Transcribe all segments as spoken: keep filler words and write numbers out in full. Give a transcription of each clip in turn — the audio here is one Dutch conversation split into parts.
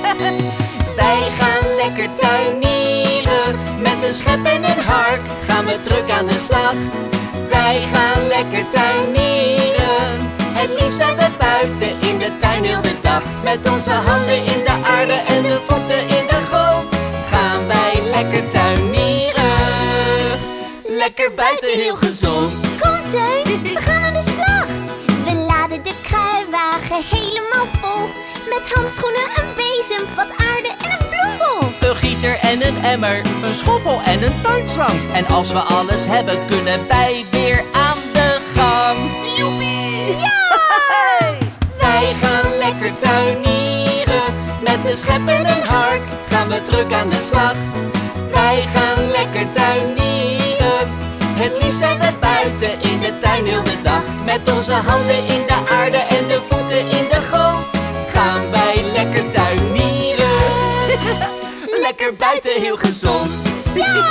Wij gaan lekker tuinieren. Met een schep en een hark gaan we druk aan de slag. Wij gaan lekker tuinieren. Het liefst zijn we buiten in de tuin heel de dag. Met onze handen in de aarde en de voeten in de grond gaan wij lekker tuinieren. Lekker buiten, heel gezond. Kom Teun, we gaan aan de slag. We laden de kruiwagen helemaal vol. Met handschoenen, een bezem, wat aarde en een bloembol. Een gieter en een emmer, een schoffel en een tuinslang. En als we alles hebben, kunnen wij weer aan de gang. Joepie! Ja! Wij gaan lekker tuinieren. Met een schep en een hark gaan we druk aan de slag. Wij gaan lekker tuinieren. Het liefst zijn we buiten in de tuin heel de dag. Met onze handen in de aarde en de voeten in de grond gaan wij lekker tuinieren. Lekker buiten, heel gezond. Ja!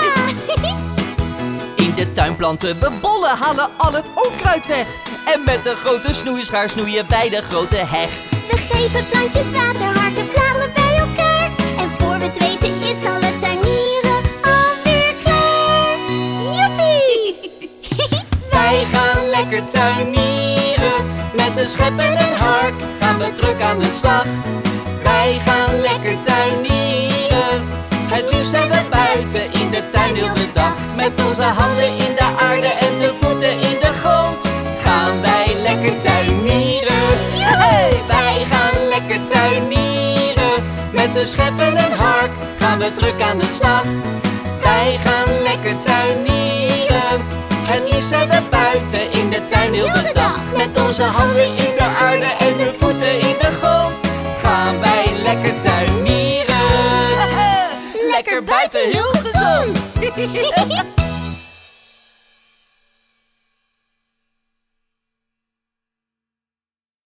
In de tuin planten we bollen, halen al het onkruid weg. En met een grote snoeischaar snoeien wij de grote heg. We geven plantjes water, harken bladeren bij elkaar. En voor we het weten is alle tuinieren alweer klaar. Joepie! Wij gaan lekker tuinieren. Met een schep en een hark gaan we druk aan de slag. Wij gaan lekker tuinieren. Het liefst zijn we buiten in de tuin heel de dag. Met onze handen in de aarde en de voeten in de grond gaan wij lekker tuinieren. Hey, wij gaan lekker tuinieren. Met een schep en een hark gaan we druk aan de slag. Wij gaan lekker tuinieren. Het liefst zijn we buiten in de tuin heel de dag. Met onze handen in de aarde en de voeten in de grond gaan wij lekker tuinieren. Lekker buiten, heel gezond.